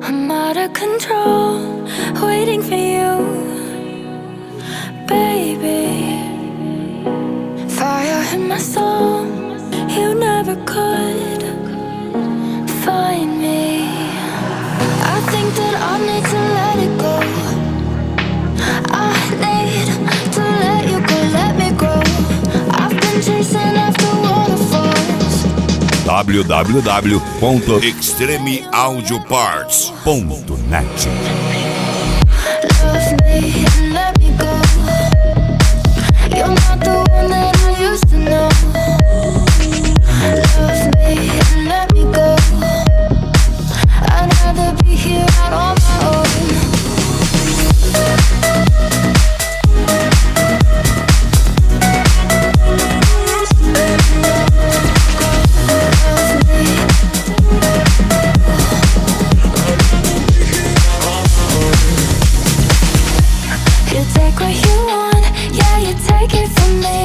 I'm out of control, waiting for you, baby. Fire in my soul, you never could find me. I think that I need to let it go. I need to let you go, let me go. I've been chasing after waterfalls. www.extremeaudioparts.net. Love me and let me go. You're not the one that I used to know. Love me and let me go. I'd rather be here out on my own. You take what you want, yeah, you take it from me.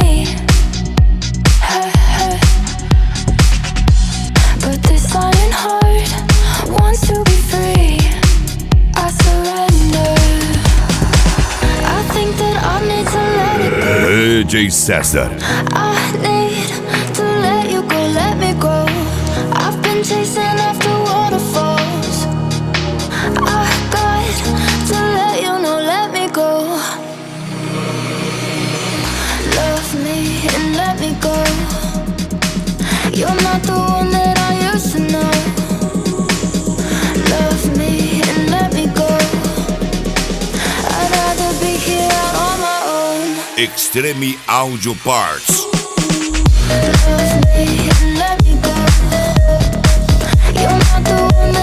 But this iron heart wants to be free. I surrender. I think that I need to let it go. DJ César. I need to let you go, let me go. I've been chasing after waterfalls. I got to let you know, let me go. Love me and let me go. You're not the one that I used to know. Love me and let me go. I'd rather be here out on my own. Extreme Audio Parts. Love me and let me go. You're not the one